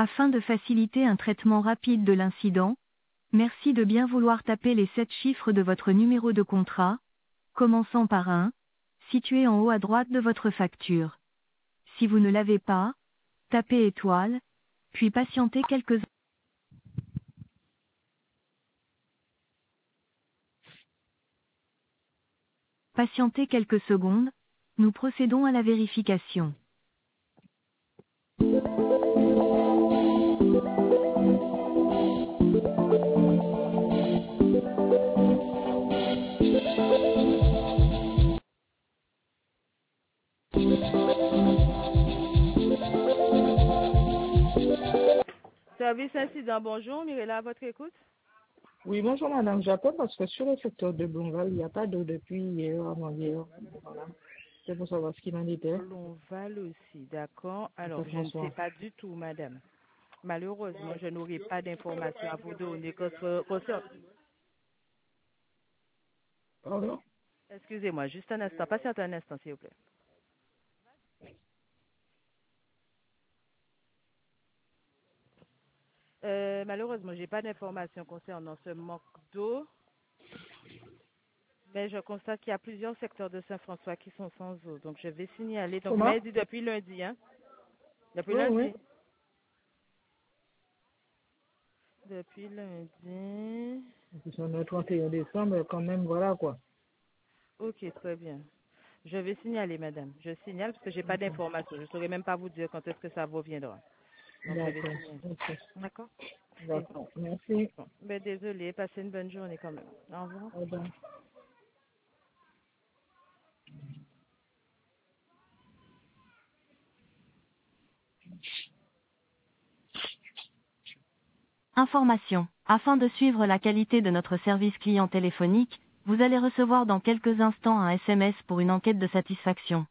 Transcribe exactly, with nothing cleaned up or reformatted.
Afin de faciliter un traitement rapide de l'incident, merci de bien vouloir taper les sept chiffres de votre numéro de contrat, commençant par un, situé en haut à droite de votre facture. Si vous ne l'avez pas, tapez étoile, puis patientez quelques Patientez quelques secondes, nous procédons à la vérification. Service incident, bonjour, Mirella, à votre écoute. Oui, bonjour madame, j'appelle parce que sur le secteur de Blonval, il n'y a pas d'eau depuis hier, avant-hier. Voilà. C'est pour savoir ce qu'il en était. Blonval aussi, d'accord. Alors, C'est je ne sais François. pas du tout, madame. Malheureusement, je n'aurai pas d'informations à vous donner concernant... Pardon? Excusez-moi, juste un instant, patientez un instant, s'il vous plaît. Euh, malheureusement, j'ai pas d'informations concernant ce manque d'eau, mais je constate qu'il y a plusieurs secteurs de Saint-François qui sont sans eau. Donc, je vais signaler. Donc, vous Comment? m'avez dit depuis lundi, hein? Depuis Oui, oui. lundi. Depuis lundi. Puis on est le trente et un décembre, quand même, voilà quoi. Ok, très bien. Je vais signaler, madame. Je signale parce que j'ai pas D'accord. d'informations. Je ne saurais même pas vous dire quand est-ce que ça reviendra. Donc, je vais D'accord. signaler. Ok. D'accord? Et, D'accord. Merci. bon, ben, désolé, passez une bonne journée quand même. Au revoir. Au revoir. Information. Afin de suivre la qualité de notre service client téléphonique, vous allez recevoir dans quelques instants un S M S pour une enquête de satisfaction.